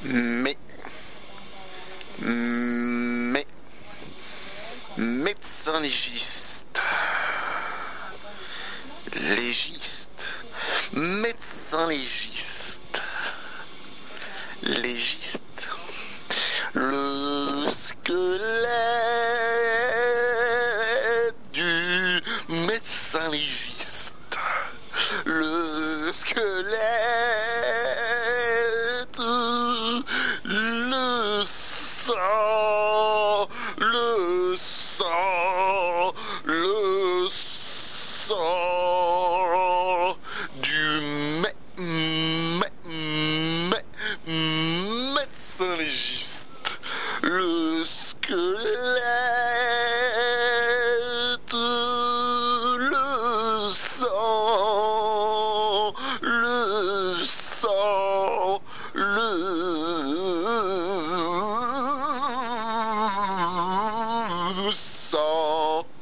mais, mais, médecin légiste, légiste, médecin légiste, légiste, le squelette du médecin légiste, le squelette, le sang, le sang, le sang du médecin légiste, le squelette, le sang, le sang, le sang.